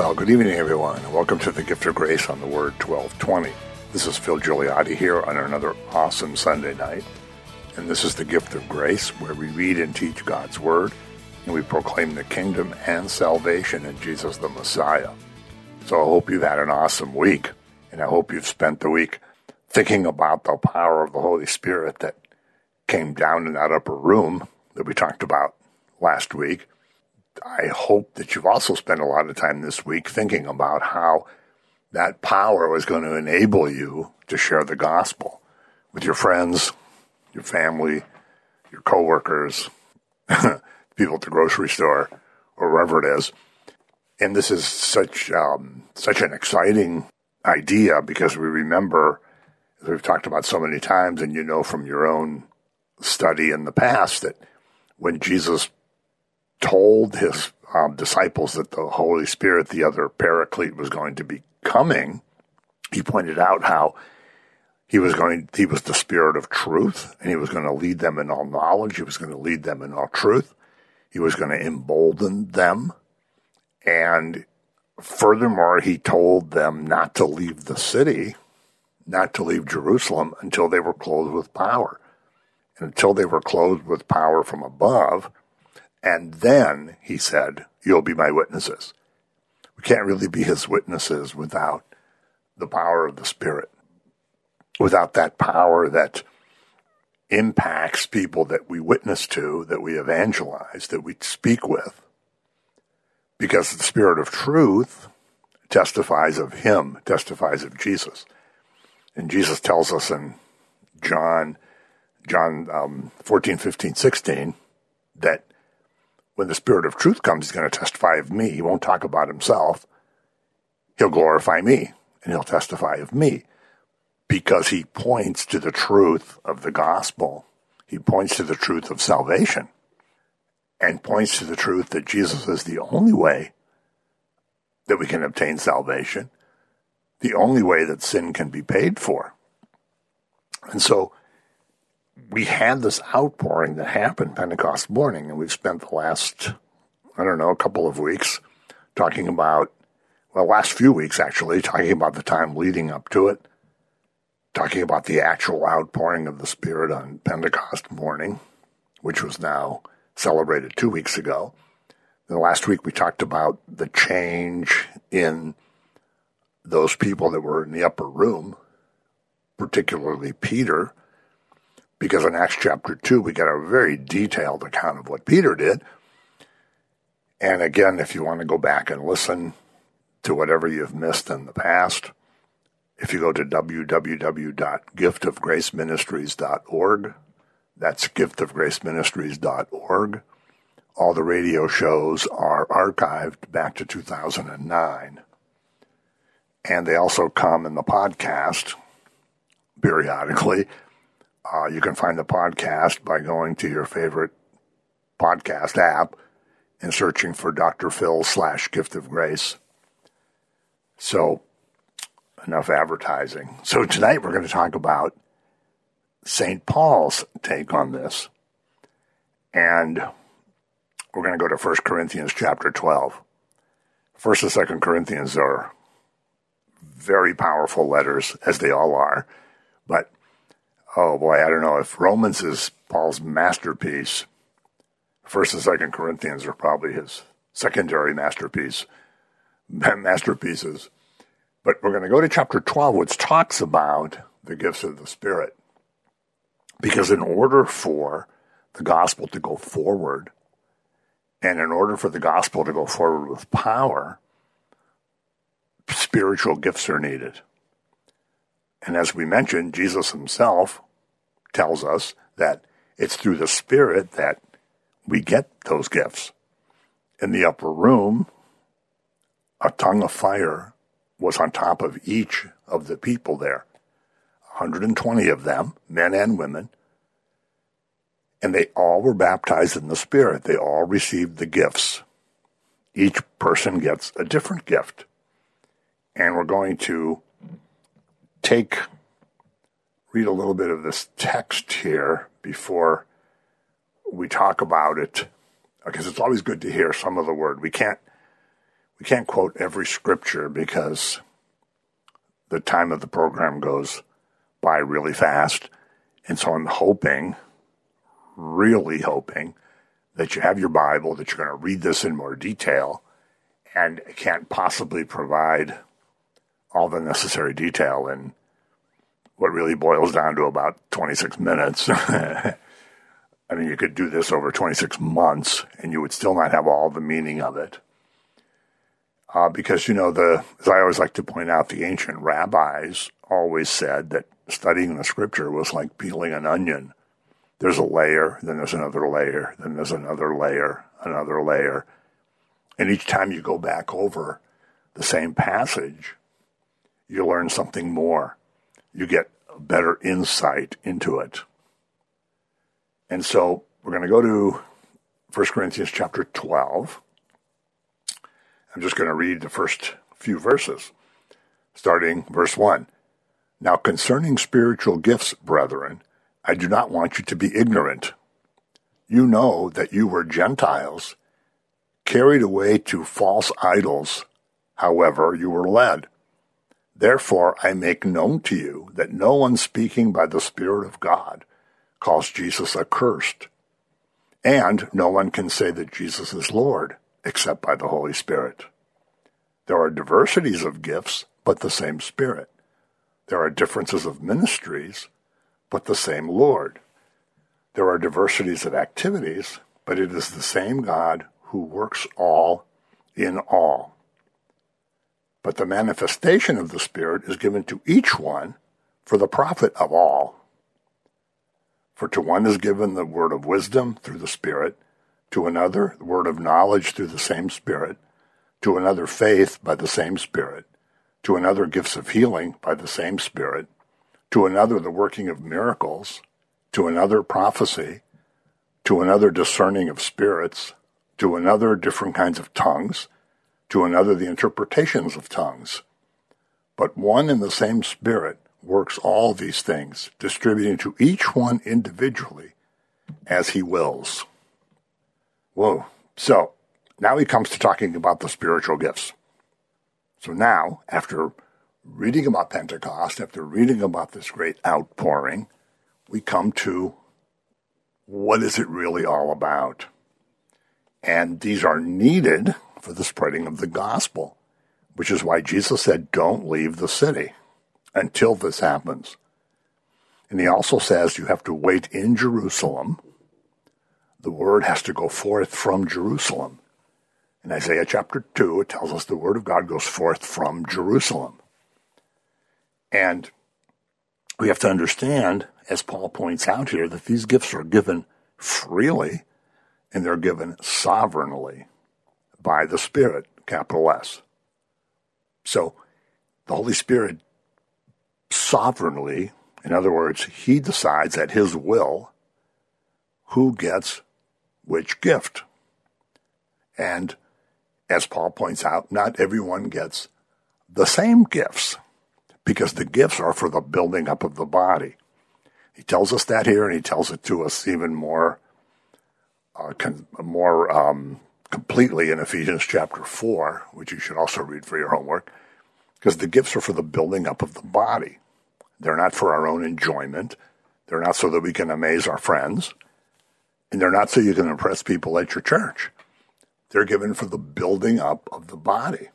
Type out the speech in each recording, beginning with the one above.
Well, good evening, everyone, and welcome to the Gift of Grace on the Word 1220. This is Phil Gigliotti here on another awesome Sunday night, and this is the Gift of Grace, where we read and teach God's Word, and we proclaim the kingdom and salvation in Jesus the Messiah. So I hope you've had an awesome week, and I hope you've spent the week thinking about the power of the Holy Spirit that came down in that upper room that we talked about last week. I hope that you've also spent a lot of time this week thinking about how that power was going to enable you to share the gospel with your friends, your family, your coworkers, people at the grocery store, or wherever it is. And this is such an exciting idea because we remember, as we've talked about so many times, and you know from your own study in the past, that when Jesus told his disciples that the Holy Spirit, the other Paraclete, was going to be coming, he pointed out how he was the Spirit of truth, and he was going to lead them in all knowledge. He was going to lead them in all truth. He was going to embolden them. And furthermore, he told them not to leave the city, not to leave Jerusalem until they were clothed with power. And until they were clothed with power from above. And then, he said, you'll be my witnesses. We can't really be his witnesses without the power of the Spirit, without that power that impacts people that we witness to, that we evangelize, that we speak with. Because the Spirit of truth testifies of him, testifies of Jesus. And Jesus tells us in John 14, 15, 16, that when the Spirit of truth comes, he's going to testify of me. He won't talk about himself. He'll glorify me, and he'll testify of me, because he points to the truth of the gospel. He points to the truth of salvation, and points to the truth that Jesus is the only way that we can obtain salvation, the only way that sin can be paid for. And so we had this outpouring that happened Pentecost morning, and we've spent the last, couple of weeks last few weeks actually, talking about the time leading up to it, talking about the actual outpouring of the Spirit on Pentecost morning, which was now celebrated 2 weeks ago. Then last week we talked about the change in those people that were in the upper room, particularly Peter, because in Acts chapter 2, we get a very detailed account of what Peter did. And again, if you want to go back and listen to whatever you've missed in the past, if you go to www.giftofgraceministries.org, that's giftofgraceministries.org, all the radio shows are archived back to 2009. And they also come in the podcast periodically. You can find the podcast by going to your favorite podcast app and searching for Dr. Phil /Gift of Grace. So, enough advertising. So tonight we're going to talk about St. Paul's take on this. And we're going to go to 1 Corinthians chapter 12. 1st and 2nd Corinthians are very powerful letters, as they all are. But oh boy, I don't know if Romans is Paul's masterpiece. 1st and 2nd Corinthians are probably his secondary masterpieces. But we're going to go to chapter 12, which talks about the gifts of the Spirit. Because in order for the gospel to go forward, and in order for the gospel to go forward with power, spiritual gifts are needed. And as we mentioned, Jesus himself tells us that it's through the Spirit that we get those gifts. In the upper room, a tongue of fire was on top of each of the people there. 120 of them, men and women, and they all were baptized in the Spirit. They all received the gifts. Each person gets a different gift. And we're going to read a little bit of this text here before we talk about it, because it's always good to hear some of the word. We can't We can't quote every scripture because the time of the program goes by really fast. And so I'm hoping, really hoping, that you have your Bible, that you're going to read this in more detail, and can't possibly provide all the necessary detail in what really boils down to about 26 minutes. I mean, you could do this over 26 months, and you would still not have all the meaning of it. Because, as I always like to point out, the ancient rabbis always said that studying the scripture was like peeling an onion. There's a layer, then there's another layer, then there's another layer, another layer. And each time you go back over the same passage, you learn something more. You get a better insight into it. And so we're going to go to 1 Corinthians chapter 12. I'm just going to read the first few verses, starting verse 1. Now concerning spiritual gifts, brethren, I do not want you to be ignorant. You know that you were Gentiles, carried away to false idols, however you were led. Therefore I make known to you that no one speaking by the Spirit of God calls Jesus accursed, and no one can say that Jesus is Lord, except by the Holy Spirit. There are diversities of gifts, but the same Spirit. There are differences of ministries, but the same Lord. There are diversities of activities, but it is the same God who works all in all. But the manifestation of the Spirit is given to each one for the profit of all. For to one is given the word of wisdom through the Spirit, to another the word of knowledge through the same Spirit, to another faith by the same Spirit, to another gifts of healing by the same Spirit, to another the working of miracles, to another prophecy, to another discerning of spirits, to another different kinds of tongues, to another the interpretations of tongues. But one and the same Spirit works all these things, distributing to each one individually as he wills. Whoa. So now he comes to talking about the spiritual gifts. So now, after reading about Pentecost, after reading about this great outpouring, we come to what is it really all about? And these are needed for the spreading of the gospel, which is why Jesus said, don't leave the city until this happens. And he also says you have to wait in Jerusalem. The word has to go forth from Jerusalem. In Isaiah chapter 2, it tells us the word of God goes forth from Jerusalem. And we have to understand, as Paul points out here, that these gifts are given freely and they're given sovereignly by the Spirit, capital S. So the Holy Spirit sovereignly, in other words, he decides at his will who gets which gift. And as Paul points out, not everyone gets the same gifts because the gifts are for the building up of the body. He tells us that here, and he tells it to us even more completely in Ephesians chapter 4, which you should also read for your homework, because the gifts are for the building up of the body. They're not for our own enjoyment. They're not so that we can amaze our friends. And they're not so you can impress people at your church. They're given for the building up of the body.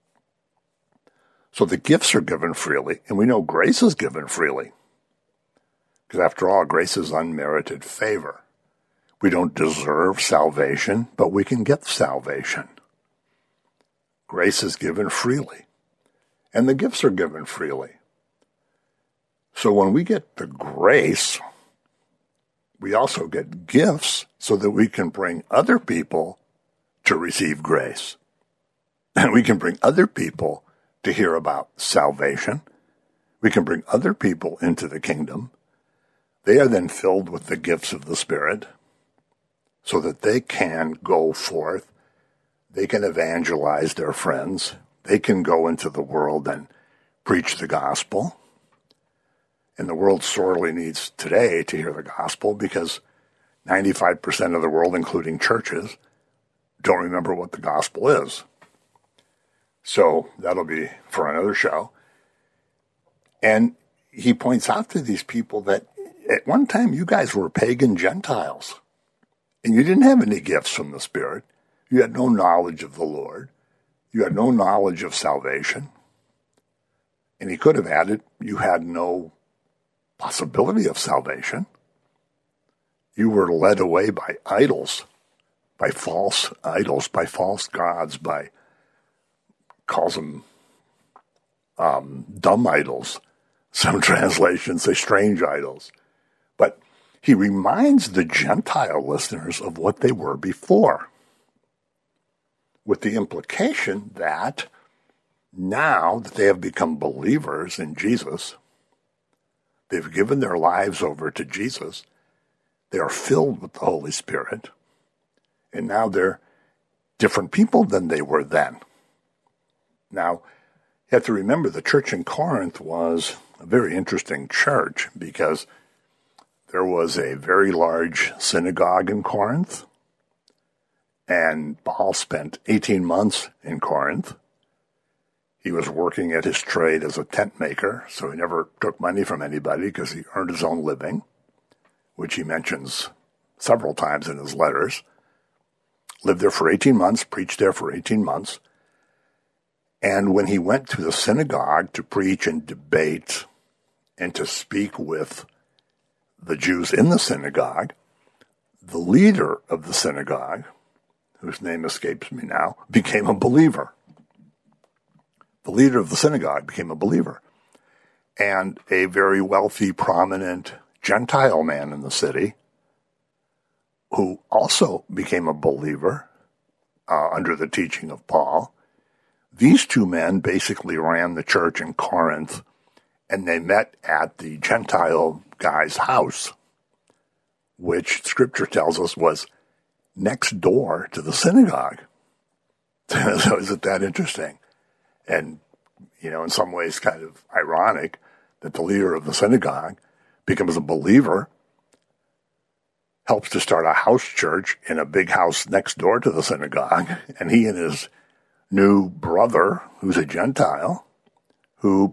So the gifts are given freely, and we know grace is given freely. Because after all, grace is unmerited favor. We don't deserve salvation, but we can get salvation. Grace is given freely, and the gifts are given freely. So when we get the grace, we also get gifts so that we can bring other people to receive grace. And we can bring other people to hear about salvation. We can bring other people into the kingdom. They are then filled with the gifts of the Spirit so that they can go forth. They can evangelize their friends. They can go into the world and preach the gospel. And the world sorely needs today to hear the gospel because 95% of the world, including churches, don't remember what the gospel is. So that'll be for another show. And he points out to these people that at one time you guys were pagan Gentiles, and you didn't have any gifts from the Spirit. You had no knowledge of the Lord. You had no knowledge of salvation. And he could have added, you had no possibility of salvation. You were led away by idols, by false idols, by false gods, by, calls them dumb idols. Some translations say strange idols. But he reminds the Gentile listeners of what they were before, with the implication that now that they have become believers in Jesus, they've given their lives over to Jesus, they are filled with the Holy Spirit, and now they're different people than they were then. Now, you have to remember the church in Corinth was a very interesting church because there was a very large synagogue in Corinth, and Paul spent 18 months in Corinth. He was working at his trade as a tent maker, so he never took money from anybody because he earned his own living, which he mentions several times in his letters. Lived there for 18 months, preached there for 18 months. And when he went to the synagogue to preach and debate and to speak with the Jews in the synagogue, the leader of the synagogue, whose name escapes me now, became a believer. The leader of the synagogue became a believer. And a very wealthy, prominent Gentile man in the city, who also became a believer under the teaching of Paul. These two men basically ran the church in Corinth, and they met at the Gentile guy's house, which Scripture tells us was next door to the synagogue. So isn't that interesting? And, in some ways kind of ironic that the leader of the synagogue becomes a believer, helps to start a house church in a big house next door to the synagogue, and he and his new brother, who's a Gentile, who,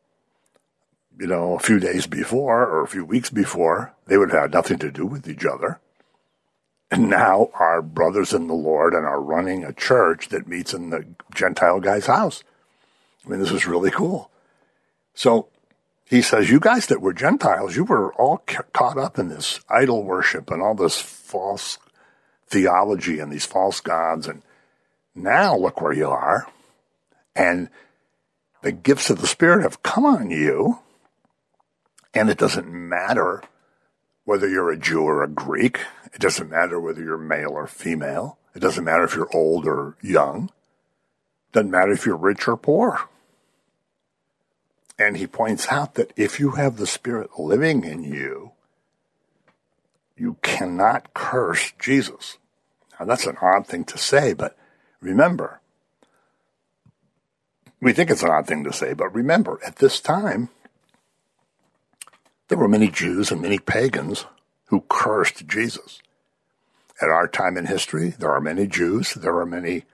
a few days before or a few weeks before, they would have had nothing to do with each other, and now are brothers in the Lord and are running a church that meets in the Gentile guy's house. I mean, this is really cool. So he says, you guys that were Gentiles, you were all caught up in this idol worship and all this false theology and these false gods. And now look where you are. And the gifts of the Spirit have come on you. And it doesn't matter whether you're a Jew or a Greek. It doesn't matter whether you're male or female. It doesn't matter if you're old or young. It doesn't matter if you're rich or poor. And he points out that if you have the Spirit living in you, you cannot curse Jesus. Now, that's an odd thing to say, but remember, we think it's an odd thing to say, but remember, at this time, there were many Jews and many pagans who cursed Jesus. At our time in history, there are many Jews, there are many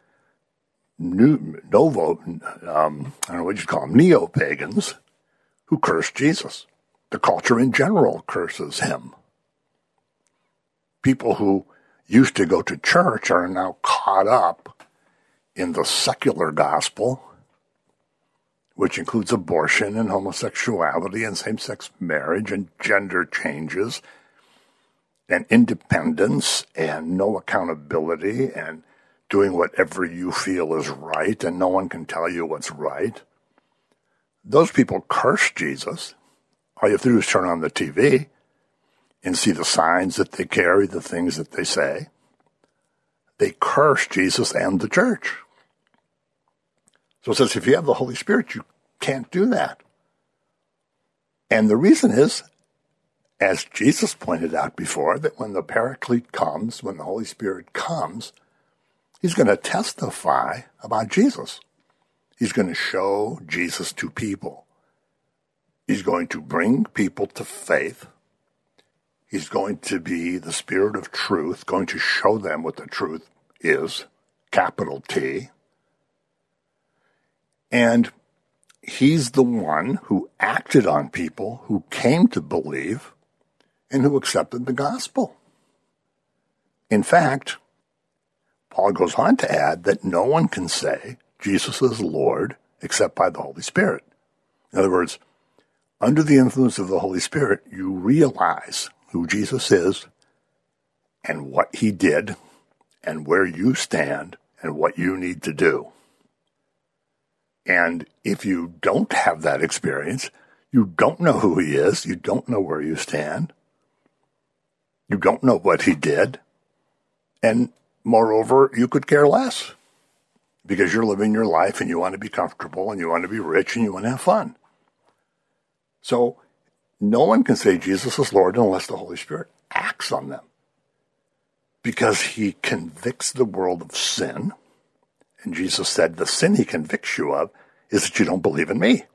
neo-pagans who curse Jesus. The culture in general curses him. People who used to go to church are now caught up in the secular gospel, which includes abortion and homosexuality and same-sex marriage and gender changes and independence and no accountability and doing whatever you feel is right, and no one can tell you what's right. Those people curse Jesus. All you have to do is turn on the TV and see the signs that they carry, the things that they say. They curse Jesus and the church. So it says if you have the Holy Spirit, you can't do that. And the reason is, as Jesus pointed out before, that when the Paraclete comes, when the Holy Spirit comes, he's going to testify about Jesus. He's going to show Jesus to people. He's going to bring people to faith. He's going to be the Spirit of truth, going to show them what the truth is, capital T. And he's the one who acted on people who came to believe and who accepted the gospel. In fact, Paul goes on to add that no one can say Jesus is Lord except by the Holy Spirit. In other words, under the influence of the Holy Spirit, you realize who Jesus is and what he did and where you stand and what you need to do. And if you don't have that experience, you don't know who he is, you don't know where you stand, you don't know what he did, and moreover, you could care less because you're living your life and you want to be comfortable and you want to be rich and you want to have fun. So no one can say Jesus is Lord unless the Holy Spirit acts on them, because he convicts the world of sin. And Jesus said the sin he convicts you of is that you don't believe in me.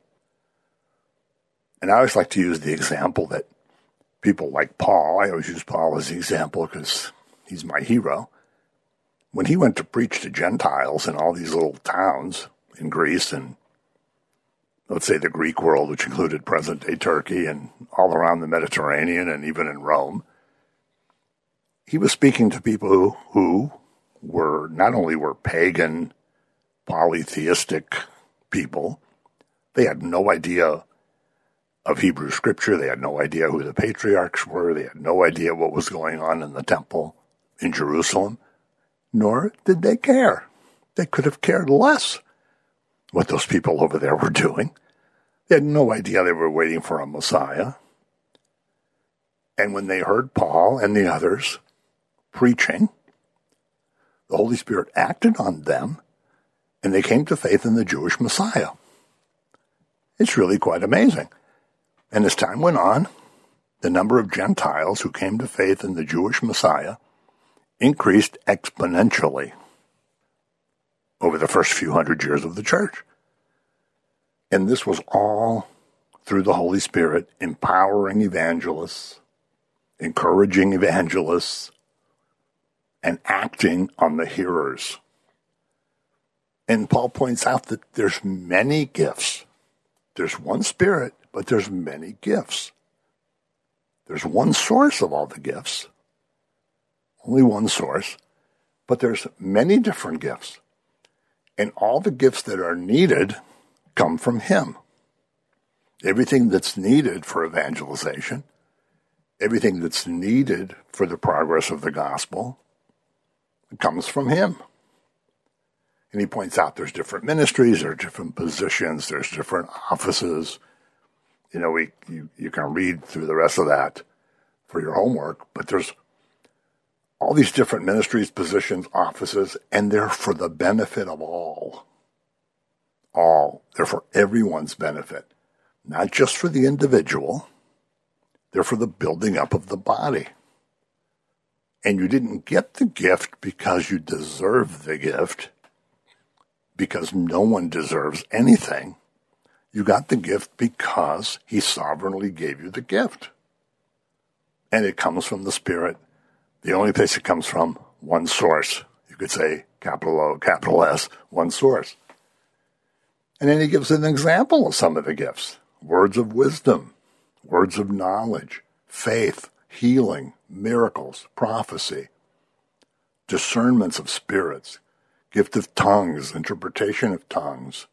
And I always like to use the example that people like Paul, I always use Paul as the example because he's my hero. When he went to preach to Gentiles in all these little towns in Greece and, let's say, the Greek world, which included present-day Turkey and all around the Mediterranean and even in Rome, he was speaking to people who were not only were pagan, polytheistic people, they had no idea of Hebrew scripture, they had no idea who the patriarchs were, they had no idea what was going on in the temple in Jerusalem, nor did they care. They could have cared less what those people over there were doing. They had no idea they were waiting for a Messiah. And when they heard Paul and the others preaching, the Holy Spirit acted on them, and they came to faith in the Jewish Messiah. It's really quite amazing. And as time went on, the number of Gentiles who came to faith in the Jewish Messiah increased exponentially over the first few hundred years of the church. And this was all through the Holy Spirit empowering evangelists, encouraging evangelists, and acting on the hearers. And Paul points out that there's many gifts. There's one Spirit, but there's many gifts. There's one source of all the gifts, only one source, but there's many different gifts. And all the gifts that are needed come from him. Everything that's needed for evangelization, everything that's needed for the progress of the gospel, comes from him. And he points out there's different ministries, there's different positions, there's different offices. You know, you can read through the rest of that for your homework, but there's all these different ministries, positions, offices, and they're for the benefit of all. All. They're for everyone's benefit, not just for the individual. They're for the building up of the body. And you didn't get the gift because you deserve the gift, because no one deserves anything. You got the gift because he sovereignly gave you the gift. And it comes from the Spirit. The only place it comes from, one source. You could say capital O, capital S, one source. And then he gives an example of some of the gifts. Words of wisdom, words of knowledge, faith, healing, miracles, prophecy, discernments of spirits, gift of tongues, interpretation of tongues.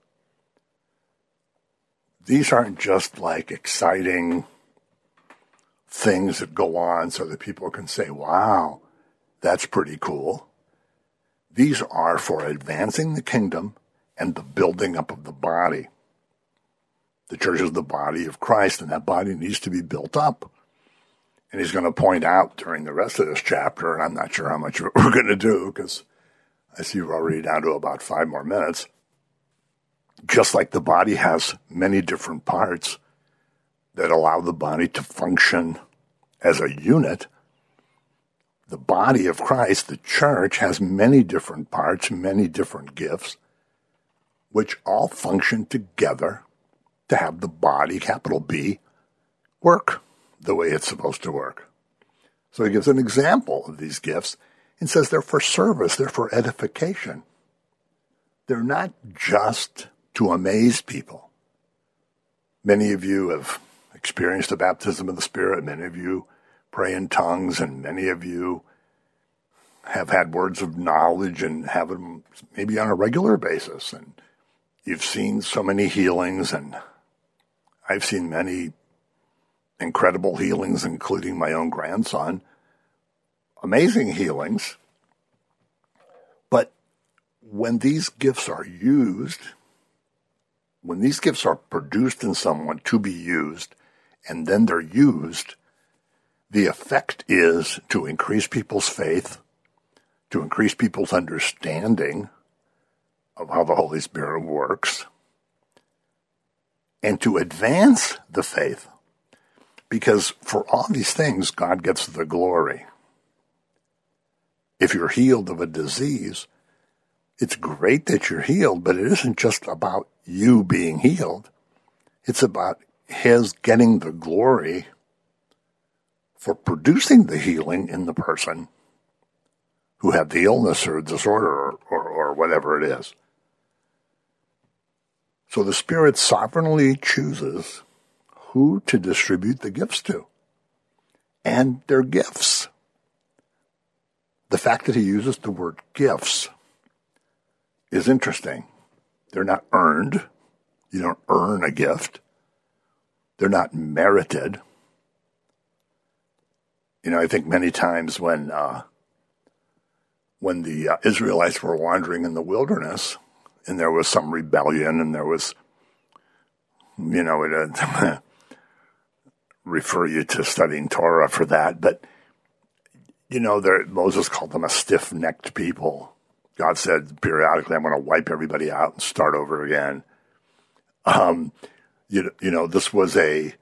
These aren't just like exciting things that go on so that people can say, wow, that's pretty cool. These are for advancing the kingdom and the building up of the body. The church is the body of Christ, and that body needs to be built up. And he's going to point out during the rest of this chapter, and I'm not sure how much we're going to do, because I see we're already down to about 5 more minutes. Just like the body has many different parts that allow the body to function as a unit, the body of Christ, the church, has many different parts, many different gifts, which all function together to have the body, capital B, work the way it's supposed to work. So he gives an example of these gifts and says they're for service, they're for edification. They're not just to amaze people. Many of you have experienced the baptism of the Spirit. Many of you pray in tongues, and many of you have had words of knowledge and have them maybe on a regular basis. And you've seen so many healings, and I've seen many incredible healings, including my own grandson. Amazing healings. But when these gifts are used, when these gifts are produced in someone to be used, and then they're used, the effect is to increase people's faith, to increase people's understanding of how the Holy Spirit works, and to advance the faith. Because for all these things, God gets the glory. If you're healed of a disease, it's great that you're healed, but it isn't just about you being healed. It's about His getting the glory for producing the healing in the person who had the illness or disorder or whatever it is. So the Spirit sovereignly chooses who to distribute the gifts to. And they're gifts. The fact that He uses the word gifts is interesting. They're not earned. You don't earn a gift. They're not merited. I think many times when the Israelites were wandering in the wilderness, and there was some rebellion, and there was, refer you to studying Torah for that, but, Moses called them a stiff-necked people. God said periodically, I'm going to wipe everybody out and start over again. This was a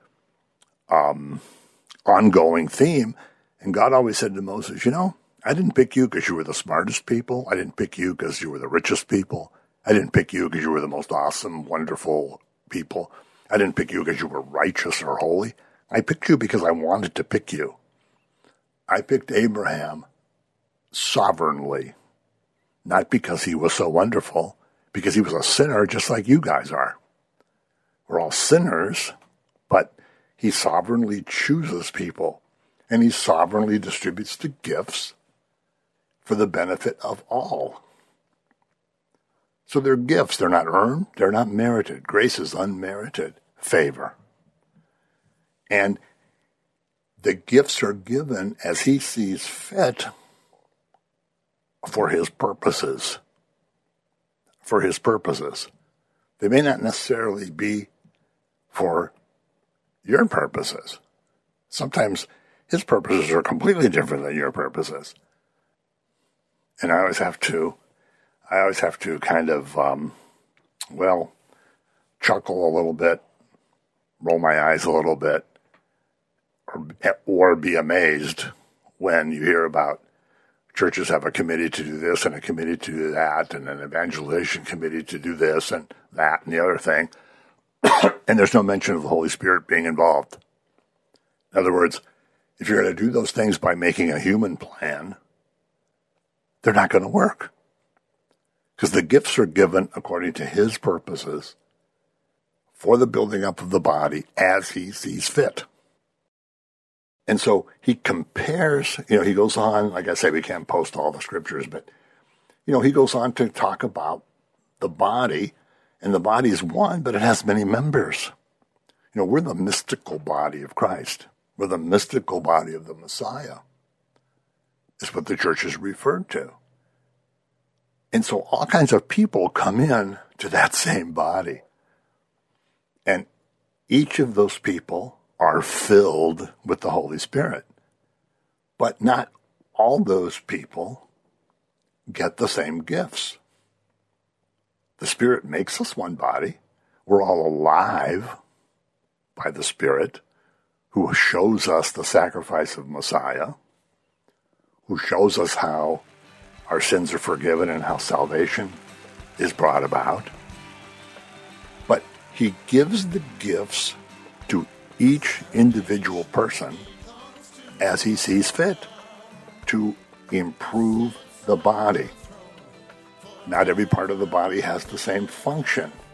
ongoing theme, and God always said to Moses, I didn't pick you because you were the smartest people. I didn't pick you because you were the richest people. I didn't pick you because you were the most awesome, wonderful people. I didn't pick you because you were righteous or holy. I picked you because I wanted to pick you. I picked Abraham sovereignly, not because he was so wonderful, because he was a sinner just like you guys are. We're all sinners, but He sovereignly chooses people, and He sovereignly distributes the gifts for the benefit of all. So they're gifts. They're not earned. They're not merited. Grace is unmerited favor. And the gifts are given as He sees fit for His purposes. For His purposes. They may not necessarily be for your purposes. Sometimes His purposes are completely different than your purposes. And I always have to kind of, chuckle a little bit, roll my eyes a little bit, or be amazed when you hear about churches have a committee to do this and a committee to do that and an evangelization committee to do this and that and the other thing. And there's no mention of the Holy Spirit being involved. In other words, if you're going to do those things by making a human plan, they're not going to work. Because the gifts are given according to His purposes for the building up of the body as He sees fit. And so He compares, He goes on, like I say, we can't post all the scriptures, but, He goes on to talk about the body, and the body is one, but it has many members. We're the mystical body of Christ. We're the mystical body of the Messiah. Is what the church is referred to. And so all kinds of people come in to that same body. And each of those people are filled with the Holy Spirit. But not all those people get the same gifts. The Spirit makes us one body. We're all alive by the Spirit, who shows us the sacrifice of Messiah, who shows us how our sins are forgiven and how salvation is brought about. But He gives the gifts to each individual person as He sees fit to improve the body. Not every part of the body has the same function.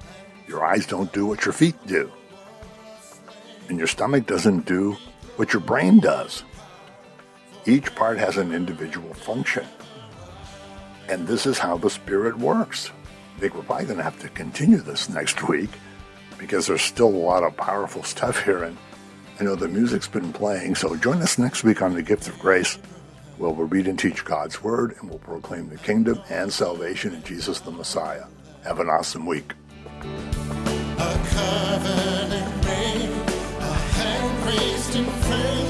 Your eyes don't do what your feet do. And your stomach doesn't do what your brain does. Each part has an individual function. And this is how the Spirit works. I think we're probably going to have to continue this next week because there's still a lot of powerful stuff here. And I know the music's been playing. So join us next week on The Gift of Grace, where we'll read and teach God's Word and we'll proclaim the kingdom and salvation in Jesus the Messiah. Have an awesome week. A covenant ring, a hand raised in faith.